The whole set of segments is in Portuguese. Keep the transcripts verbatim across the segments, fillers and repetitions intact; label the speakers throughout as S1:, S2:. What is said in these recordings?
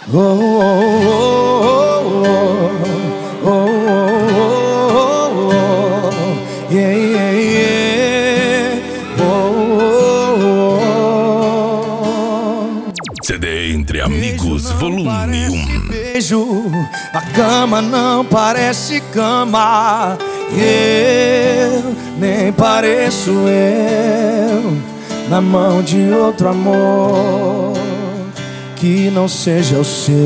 S1: Oh, oh, oh, oh, oh, oh, oh, yeah, yeah, yeah. Oh, oh, oh.
S2: C D Entre Amigos, volume um.
S1: Beijo, a cama não parece cama. Eu nem pareço eu na mão de outro amor que não seja o seu.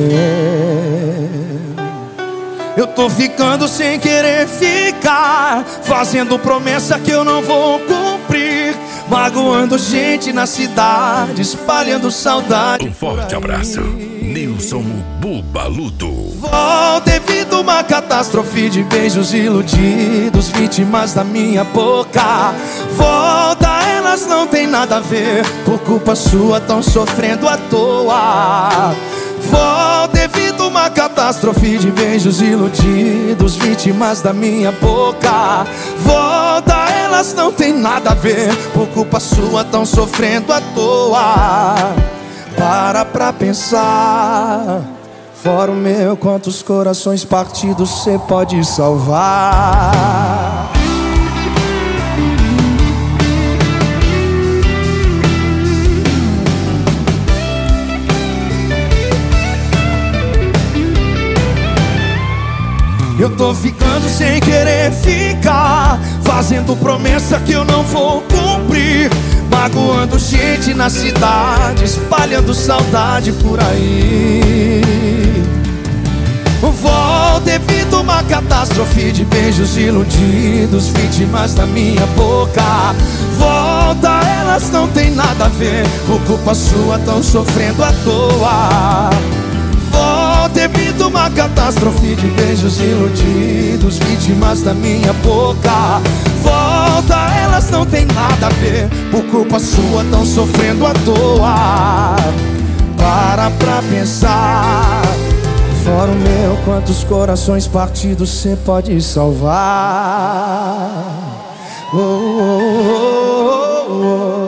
S1: Eu tô ficando sem querer ficar, fazendo promessa que eu não vou cumprir, magoando gente na cidade, espalhando saudade.
S2: Um forte abraço, Nilson Bubaludo.
S1: Vou devido a uma catástrofe de beijos iludidos, vítimas da minha boca. Volta, elas não tem nada a ver, por culpa sua tão sofrendo à toa. Vou devido a uma catástrofe de beijos iludidos, vítimas da minha boca. Volta, elas não tem nada a ver, por culpa sua tão sofrendo à toa. Para pra pensar, fora o meu, quantos corações partidos cê pode salvar? Eu tô ficando sem querer ficar, fazendo promessa que eu não vou cumprir, magoando gente na cidade, espalhando saudade por aí. Vou devido a uma catástrofe de beijos iludidos, vítimas da minha boca. Volta, elas não tem nada a ver, por culpa sua tão sofrendo à toa. Vou devido a uma catástrofe de beijos iludidos, vítimas da minha boca. Volta, elas não tem nada a ver, por culpa sua tão sofrendo à toa. Para pra pensar, fora o meu, quantos corações partidos cê pode salvar? Oh, oh, oh, oh, oh.